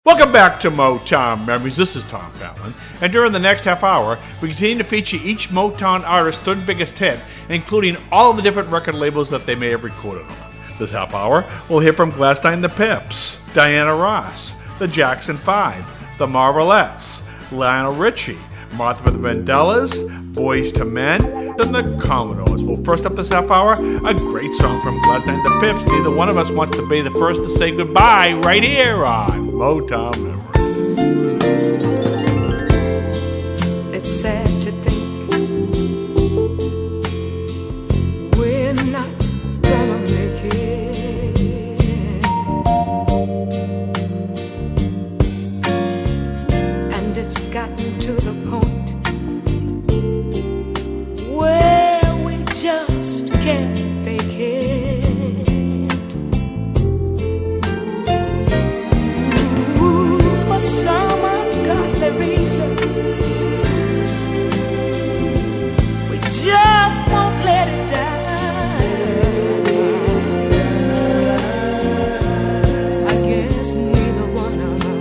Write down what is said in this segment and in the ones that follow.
Welcome back to Motown Memories. This is Tom Fallon, and during the next half hour, we continue to feature each Motown artist's third biggest hit, including all of the different record labels that they may have recorded on. This half hour, we'll hear from Glassstein and the Pips, Diana Ross, the Jackson 5, the Marvelettes, Lionel Richie, Martha and the Vandellas, Boyz II Men, and the Commodores. Well, first up this half hour, a great song from Glassstein and the Pips. Neither one of us wants to be the first to say goodbye right here on Motown Memories. It's sad to think we're not gonna make it, and it's gotten to the point where we just can't fake it. For some ungodly reason, we just won't let it die. I guess neither one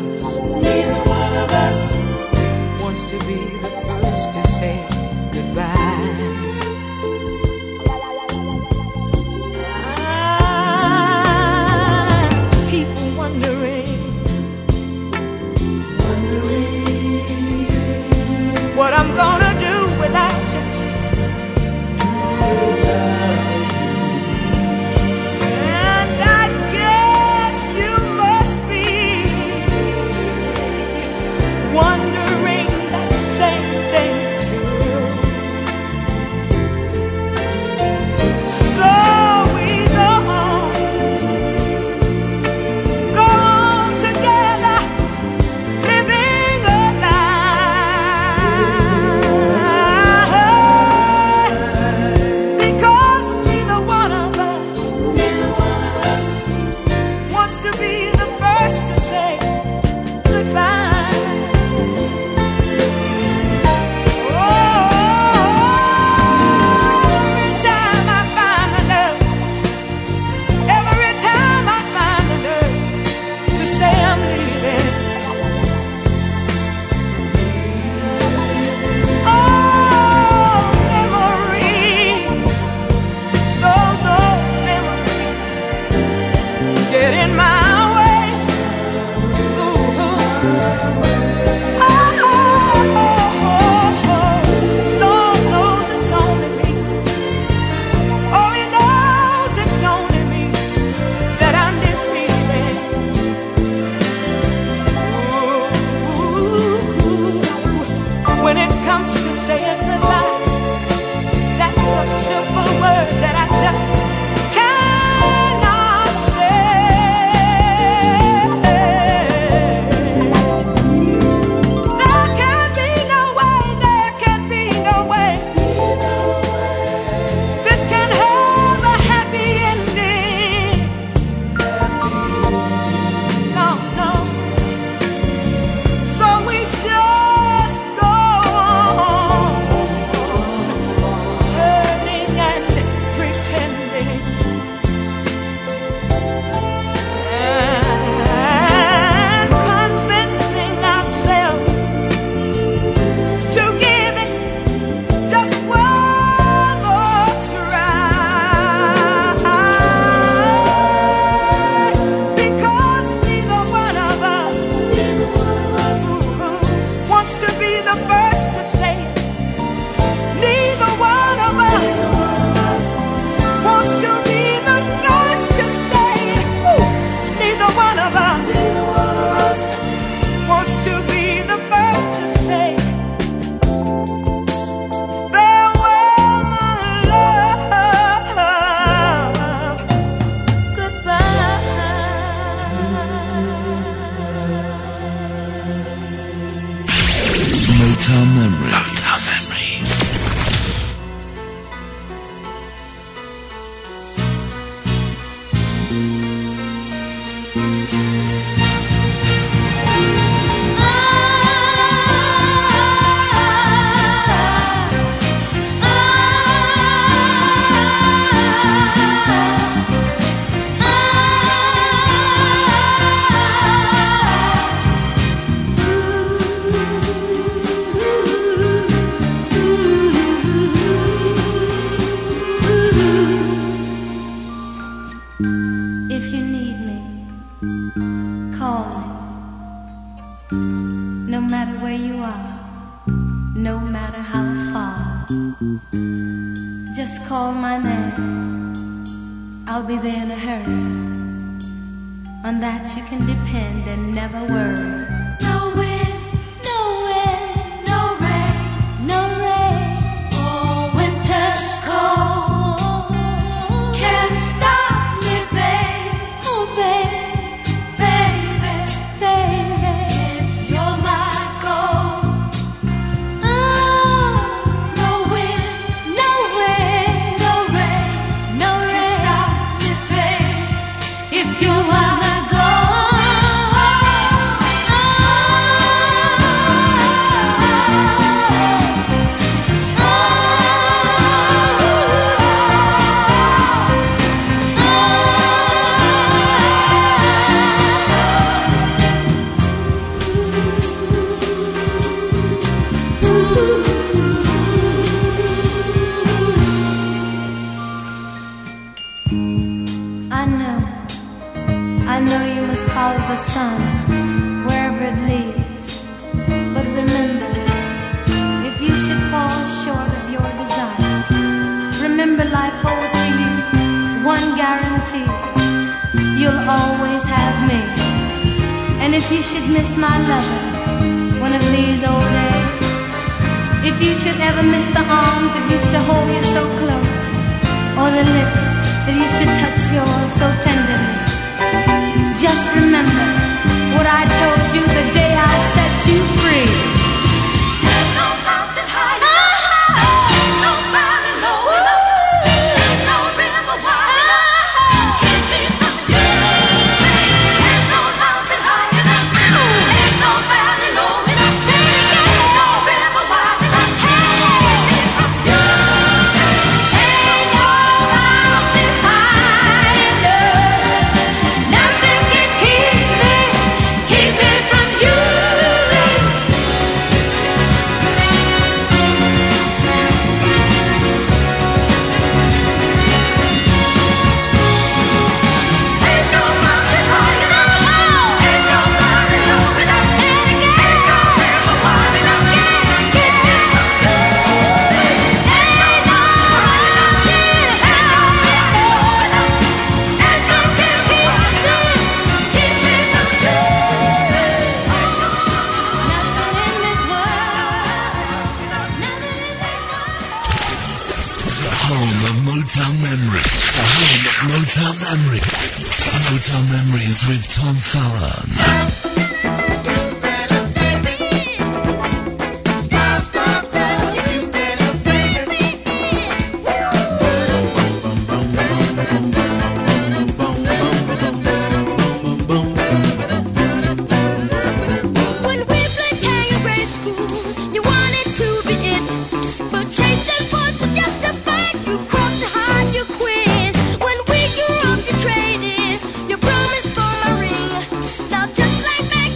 of us wants to be the first to say goodbye. I keep wondering what I'm gonna do without you. And I guess you must be wondering that same thing too. So we go on together, living a lie. Because neither one of us wants to be the first to say goodbye. Every time I find the nerve, every time I find the nerve to say I'm leaving. Oh, memories, those old memories get in my way. Ooh. Lord knows it's only me. Oh, He knows it's only me that I'm deceiving. Ooh. When it comes to saying goodbye, that's a simple word that I just cannot say. There can be no way, there can be no way this can have a happy ending. No, no. So we just go on hurting and pretending, and convincing ourselves to give it just one more try. Because neither one of us wants to be the first to say it. Neither one of us wants to be the first to say it. Ooh. Neither one of us wants to be the first to say farewell, my love, goodbye. Motown Memories. No matter where you are, no matter how far, just call my name, I'll be there in a hurry. On that you can depend and never worry. No wind, no wind, no rain, no rain. Oh, winter's cold can't stop me, babe. Oh, babe, baby, baby, if you're my gold. Oh, no wind, no wind, no rain, no rain. Can't stop me, babe, if you're my follow the sun wherever it leads. But remember, if you should fall short of your desires, remember life holds for you one guarantee: you'll always have me. And if you should miss my loving one of these old days, if you should ever miss the arms that used to hold you so close, or the lips that used to touch yours so tenderly, just remember what I told you the day I set you free. Ain't no mountain high enough, ain't no valley low enough, ain't no river wide enough, keep me from you. Ain't no mountain high enough, ain't no valley low enough, ain't no river wide enough, keep me from you. Ain't no mountain high enough, nothing can keep me from you. Ain't no mountain high enough, ain't no valley low enough, ain't no river wide enough, keep me from you. Ain't no mountain high enough, nothing can keep me from you. The home of Motown Memory. The home of Motown Memory. Motown Memories with Tom Fallon. When we played Canyon Grade School, you wanted to be it, but chasing boys to justify you crossed to hide your queen. When we grew up, you traded your promise for a ring. Now just like back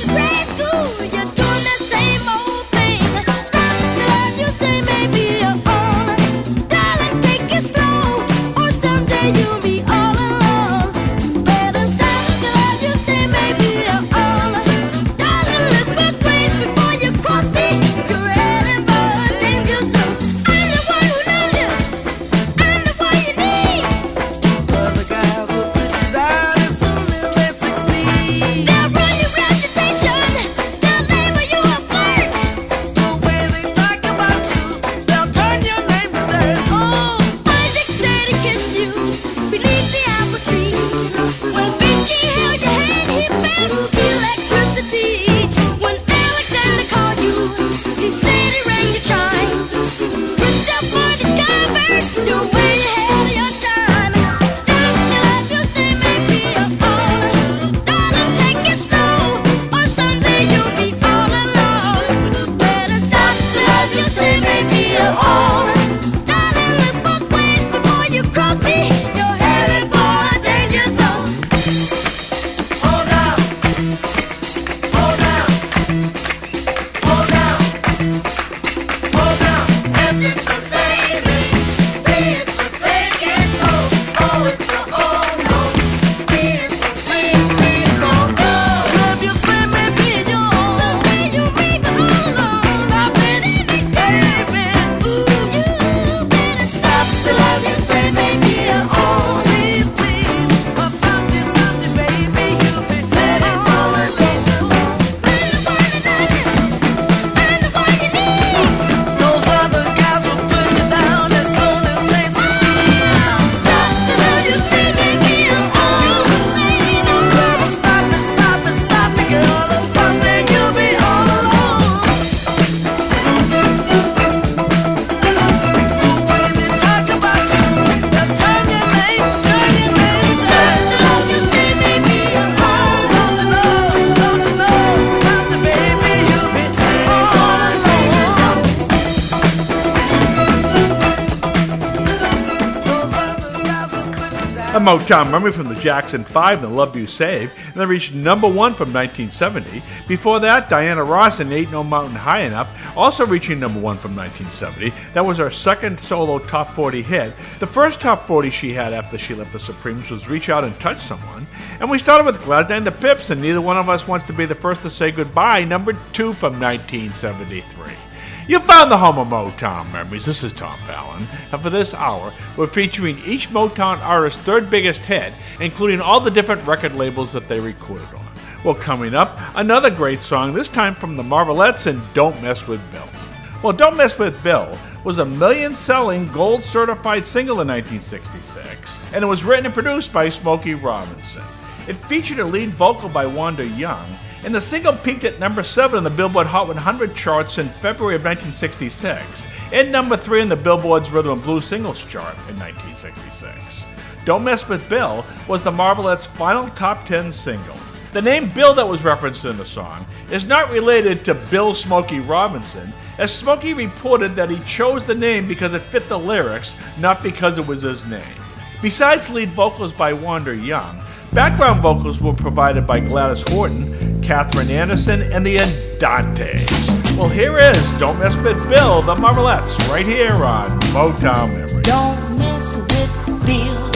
Motown Memory from the Jackson 5 and the Love You Save, and they reached number 1 from 1970. Before that, Diana Ross and Ain't No Mountain High Enough, also reaching number 1 from 1970. That was her second solo top 40 hit. The first top 40 she had after she left the Supremes was Reach Out and Touch Someone. And we started with Gladys and the Pips and Neither One of Us Wants to Be the First to Say Goodbye, number 2 from 1973. You found the home of Motown Memories. This is Tom Fallon, and for this hour, we're featuring each Motown artist's third biggest hit, including all the different record labels that they recorded on. Well, coming up, another great song, this time from the Marvelettes and Don't Mess with Bill. Well, Don't Mess with Bill was a million-selling gold-certified single in 1966, and it was written and produced by Smokey Robinson. It featured a lead vocal by Wanda Young, and the single peaked at number 7 on the Billboard Hot 100 charts in February of 1966, and number 3 on the Billboard's Rhythm and Blues Singles chart in 1966. Don't Mess with Bill was the Marvelettes' final top 10 single. The name Bill that was referenced in the song is not related to Bill Smokey Robinson, as Smokey reported that he chose the name because it fit the lyrics, not because it was his name. Besides lead vocals by Wanda Young, background vocals were provided by Gladys Horton, Catherine Anderson, and the Andantes. Well, here is Don't Mess with Bill, the Marvelettes, right here on Motown Memory. Don't mess with Bill.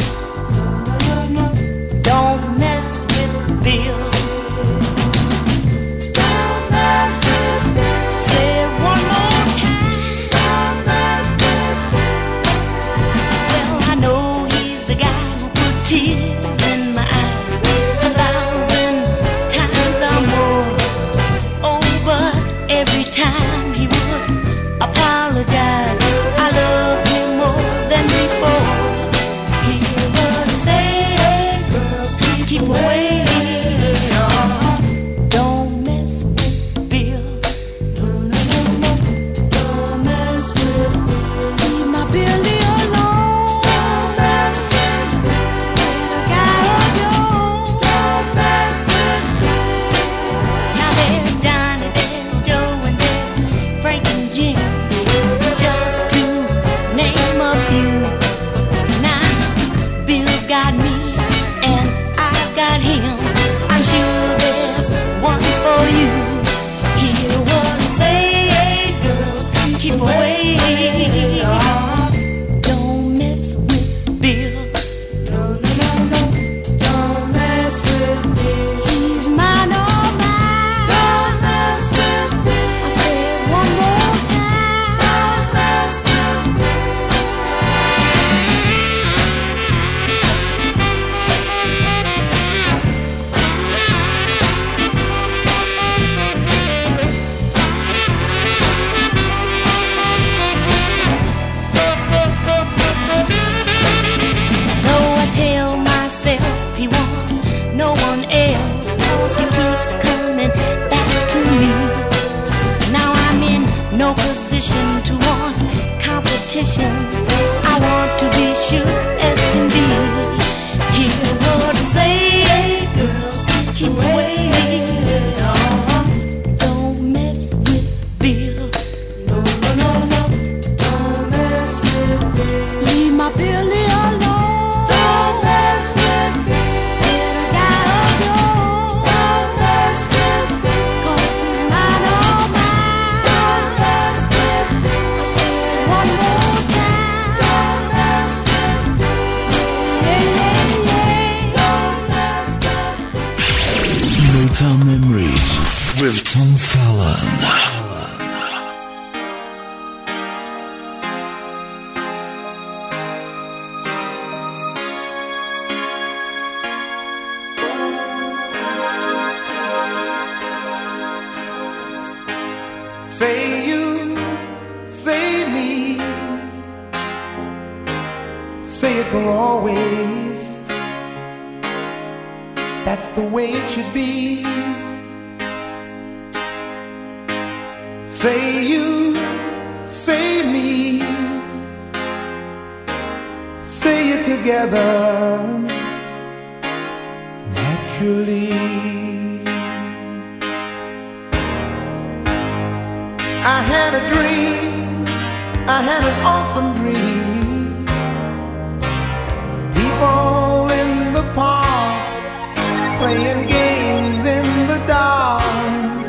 Don't mess with Bill. Don't mess with Bill. Say it one more time. Don't mess with Bill. Well, I know he's the guy who put tears in my eyes 1,000 times or more. Oh, but every time he would apologize, I loved him more than before. He would say, hey, girls, keep away. Don't mess with Bill. No, no, no, no. Don't mess with Bill. Leave my Billy alone. Don't mess with Bill. The guy of yours. Don't mess with Bill. Now there's Johnny, there's Joe, and there's Frank and Jim, just to name a few. Now Bill's got me and I've got him. I'm sure there's one for you. He would say, hey, girls, keep away. Don't mess with Bill. No, no, no, no. Don't mess with Bill. He's mine, all mine. Don't mess with Bill. I say it one more time. Don't mess with Bill. Though I tell myself he wants no one else, 'cause he keeps coming back to me. Now I'm in no position to want competition. I want to be sure as can be. He would say, hey, girls, keep away. Don't mess with Bill. No, no, no, no. Don't mess with Bill. Leave my Billy alone. Don't mess with Bill. The guy of yours. Don't mess with Bill. 'Cause he's mine, all mine. Don't mess with Bill. I say it one more time. Don't mess with Bill. Yeah, yeah, yeah. Don't mess with Bill. Motown Memories with Tom Fallon. Say you, say me, say it for always. That's the way it should be. Say you, say me, say it together naturally. I had a dream, I had an awesome dream. People in park, playing games in the dark.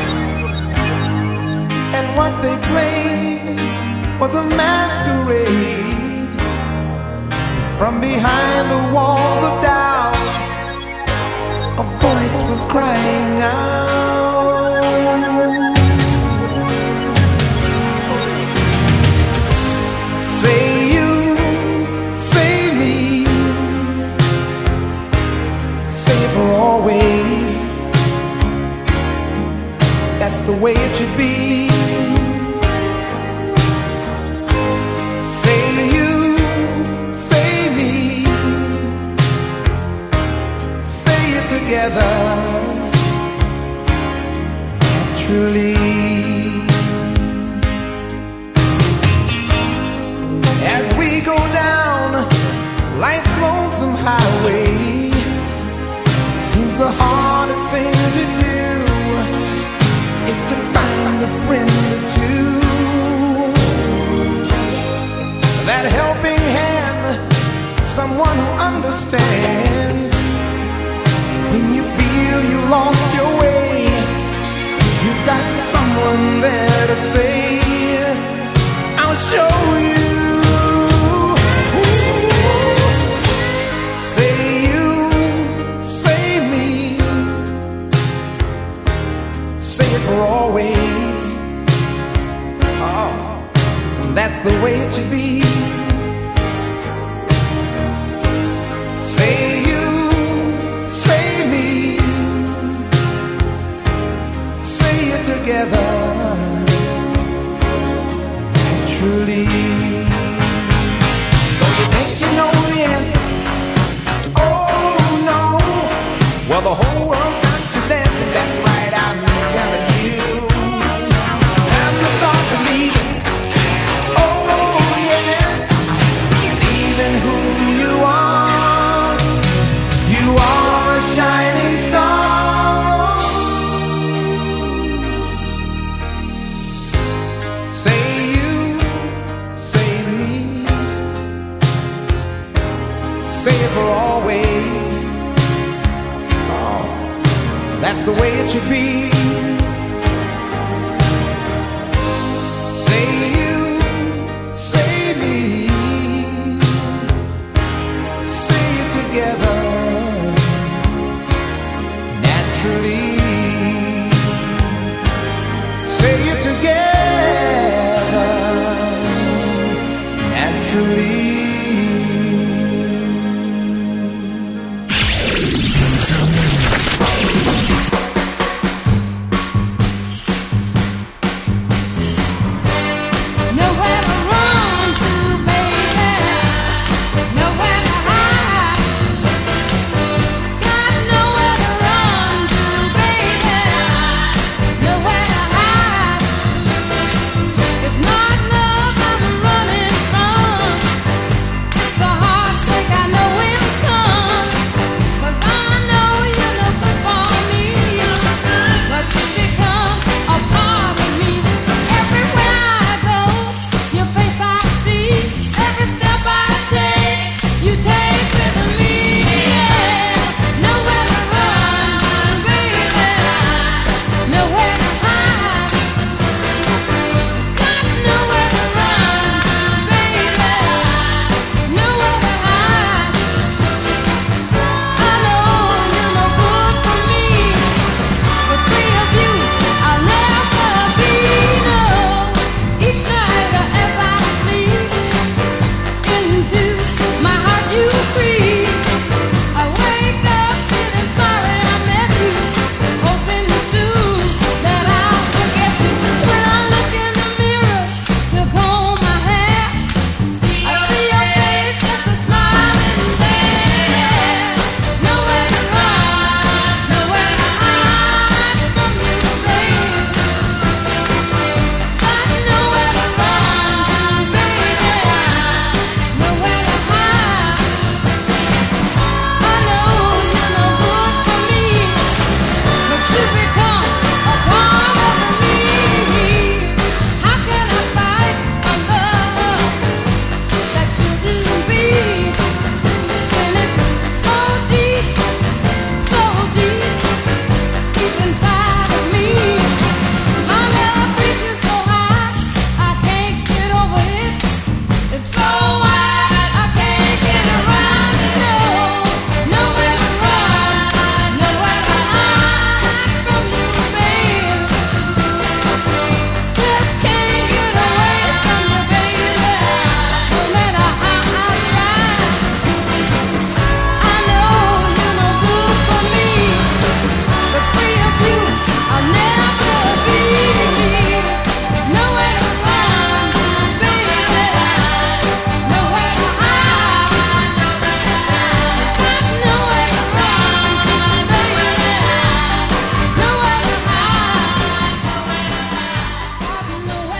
And what they played was a masquerade. From behind the walls of doubt, a voice was crying out. Say you, say me, say it for always. That's the way it should be. Say you, say me, say it together, naturally. As we go down life's lonesome highway, seems the hardest thing to do is to find a friend or two. That helping hand, someone who understands. When you feel you lost your way, you got someone there to say, I'll show you. Say you, say me, say it for always. Oh, that's the way it should be. Say you, say me, say it together, naturally. So you think you know the answer? Oh no. Well, the whole world's got you dancing. That's right, I'm telling you. Time to start believing. Oh yes, believe in who you are. You are a shining star.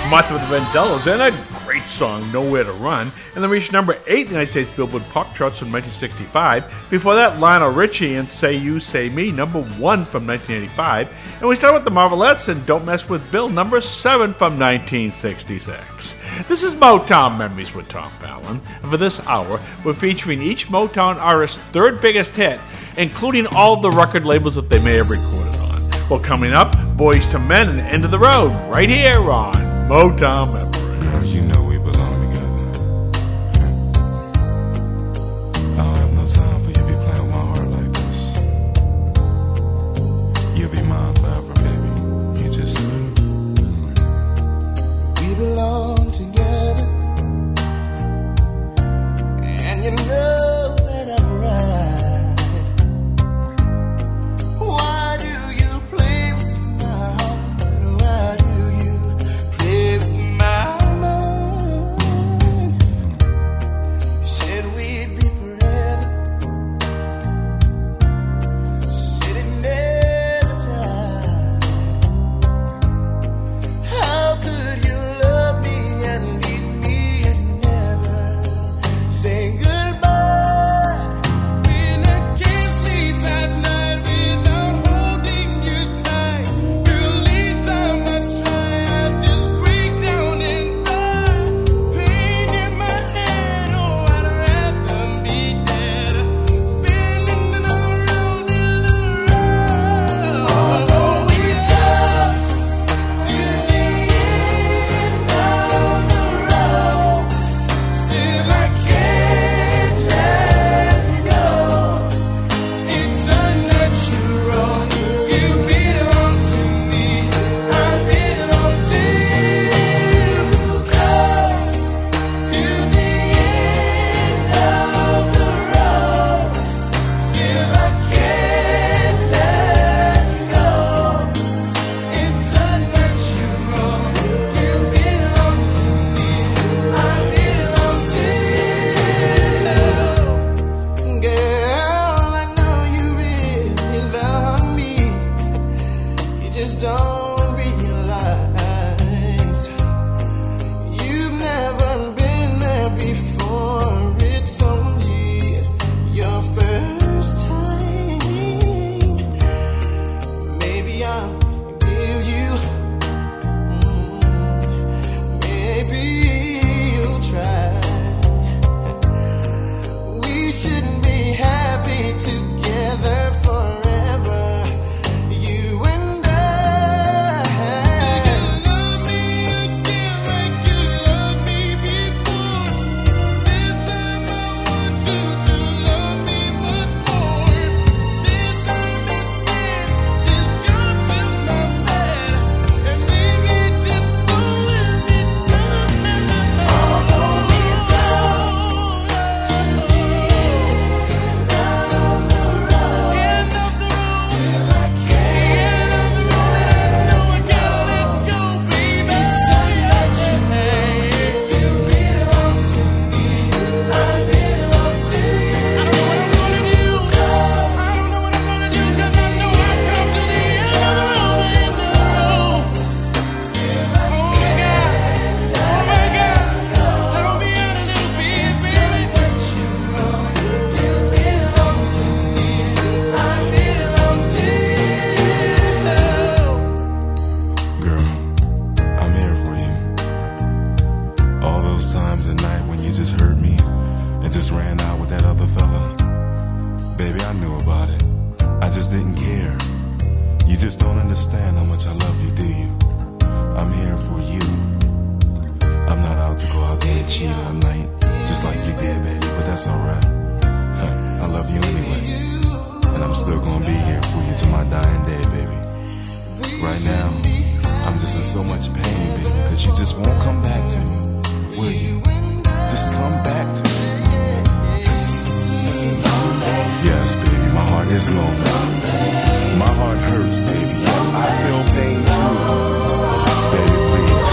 Martha with the Vandellas, and a great song, Nowhere to Run, and then reached number 8 in the United States Billboard Pop Charts from 1965. Before that, Lionel Richie and Say You, Say Me, number 1 from 1985. And we start with the Marvelettes and Don't Mess with Bill, number 7 from 1966. This is Motown Memories with Tom Fallon, and for this hour, we're featuring each Motown artist's third biggest hit, including all of the record labels that they may have recorded on. Well, coming up, Boys to Men and End of the Road, right here on Motown Memories. Girl, you know we belong together. I don't have no time for you to be playing with my heart like this. You'll be mine forever, baby. You just say We belong together, and you know that I'm right. Why do you play with my heart? Why do you play with my mind? You said we'd be forever, said it never died. How could you love me and leave me and never say goodbye? When I can't sleep at night without holding you tight, girl, each time I try, I just break down and cry. Pain in my head, oh, I'd rather be dead, spinning around in the road. Although we come to the end of the road, still I can't let go. It's unnatural. You belong to me, I belong to you. Come to the end of the road, still I can't let go. It's unnatural. You belong to me, I belong to you. Girl, I know you really love me. You just don't realize you've never been there before. It's only your first time. Maybe I'll forgive you. Maybe you'll try. We shouldn't be happy together forever, you and I. You love me again like you loved me before. This time I want you to love me much more. This time instead, just come to my bed and baby, just don't let me down. Although we go to the end of the road, still I can't let go. I know I gotta let go, baby. It's unnatural. You belong to me, I belong to you. I don't know what I'm gonna do. I don't know what I'm gonna do, 'cause I know I come to the end of the road. Still I can't let go. Oh my God, help me out a little bit, baby. It's unnatural. You belong to me, I belong to you. girl, I'm here for you. All those times at night when you just hurt me and just ran out with that other fella. Baby, I knew about it. I just didn't care. You just don't understand how much I love you, do you? I'm here for you. I'm not out to go out there and cheat all night, just like you did, baby, but that's alright. I love you anyway. And I'm still gonna be here for you to my dying day, baby. Right now, I'm just in so much pain, baby, because you just won't come back to me. Will you? Just come back to me. Yes, baby, my heart is lonely. My heart hurts, baby. Yes, I feel pain too. Baby, please.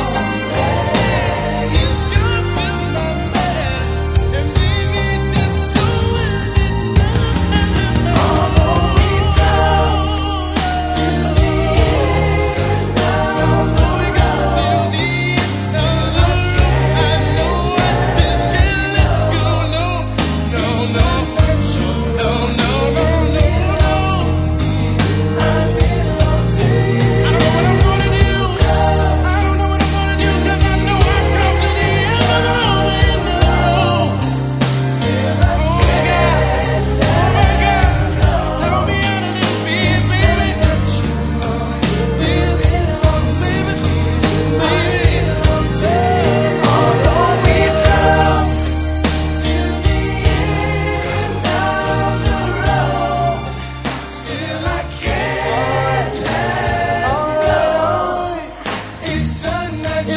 Just come to my bed and baby, just don't let me down. Although we go to the end of the road,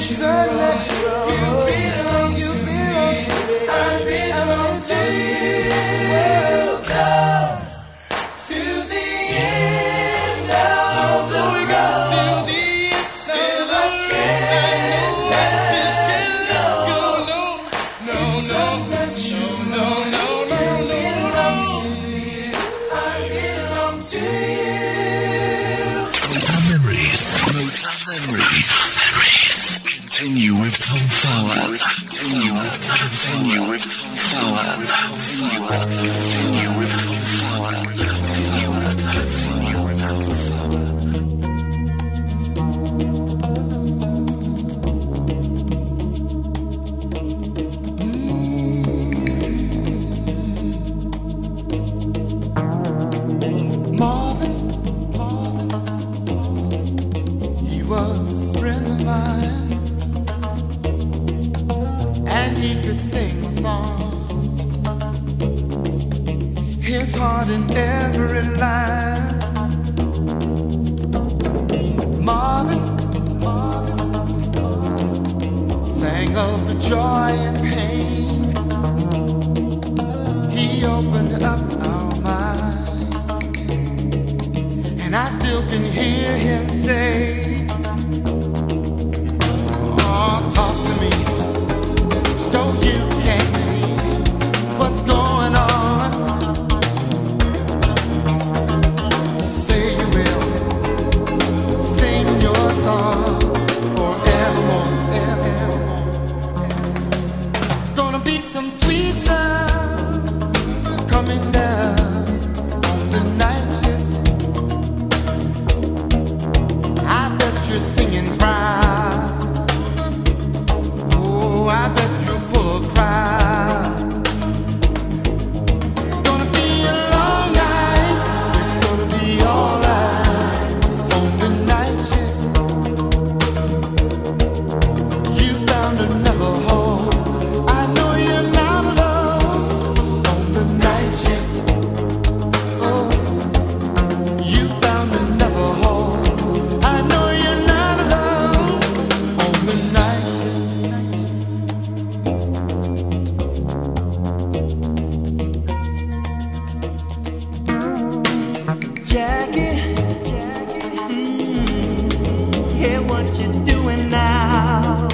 Continue with Tom Fallon. Continue with Tom Fallon. Continue with Tom Fallon. Continue with Tom Fallon. Marvin, he was a friend of mine, and he could sing a song. His heart in every line. Marvin sang of the joy and pain. He opened up our mind, and I still can hear him say, oh, talk to me so you can see what's going on. Say you will sing your songs forevermore, evermore. Gonna be some sweet sounds coming down on the night shift. I bet you're singing proud. Oh, I bet you're full of pride. Gonna be a long night. It's gonna be alright on the night shift. You found another home. I know you're not alone on the night shift. Oh, you found another home. I know you're not alone on the night shift. Jackie, hear what you're doing now.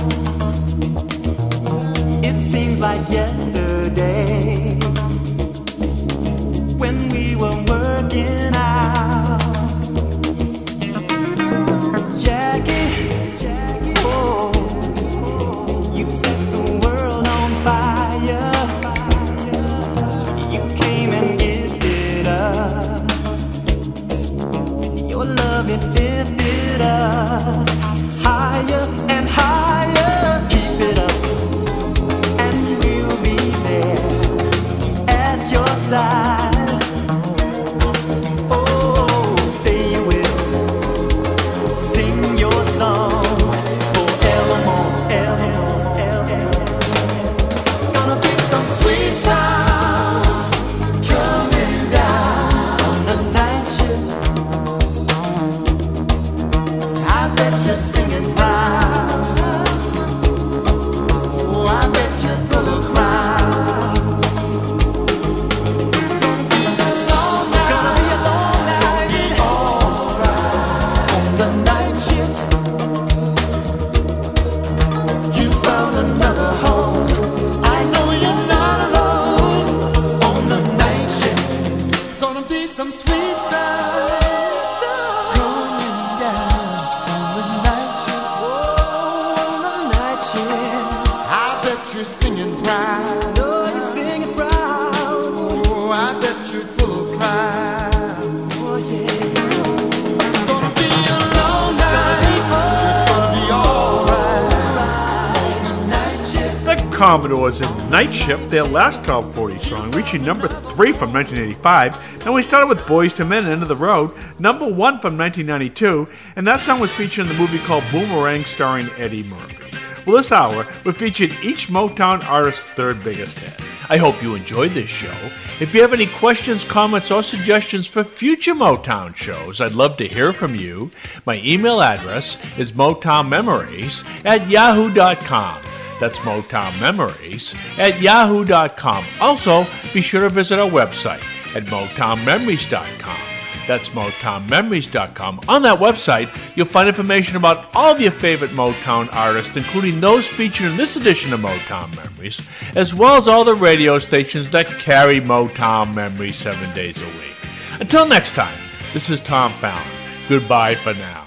It seems like yesterday when we were working out. Jackie, oh, you set the world on fire. You came and gifted us your love, it lifted us higher and higher. Keep it up, and we'll be there at your side. Oh, say you will sing your song forevermore, evermore, evermore. Gonna be some sweet sounds coming down on the night shift. I bet you're singing proud. Oh, I bet you're full of pride. Gonna be a long night. Gonna be a long night. Alright on the night shift. You found another home. I know you're not alone on the night shift. Gonna be some sweet sounds coming down on the night shift. Oh, on the night shift. I bet you're singing proud. Oh, you're singing proud. Oh, I bet you're full of pride. Oh, yeah. Gonna be a long night. It's gonna be alright on the night shift. The Commodores in Night Shift, their last top 40 song, reaching number 3 from 1985. And we started with Boys to Men, End of the Road, number 1 from 1992. And that song was featured in the movie called Boomerang, starring Eddie Murphy. Well, this hour, we featured each Motown artist's third biggest hit. I hope you enjoyed this show. If you have any questions, comments, or suggestions for future Motown shows, I'd love to hear from you. My email address is motownmemories@yahoo.com. That's motownmemories@yahoo.com. Also, be sure to visit our website at motownmemories.com. That's motownmemories.com. On that website, you'll find information about all of your favorite Motown artists, including those featured in this edition of Motown Memories, as well as all the radio stations that carry Motown Memories 7 days a week. Until next time, this is Tom Fallon. Goodbye for now.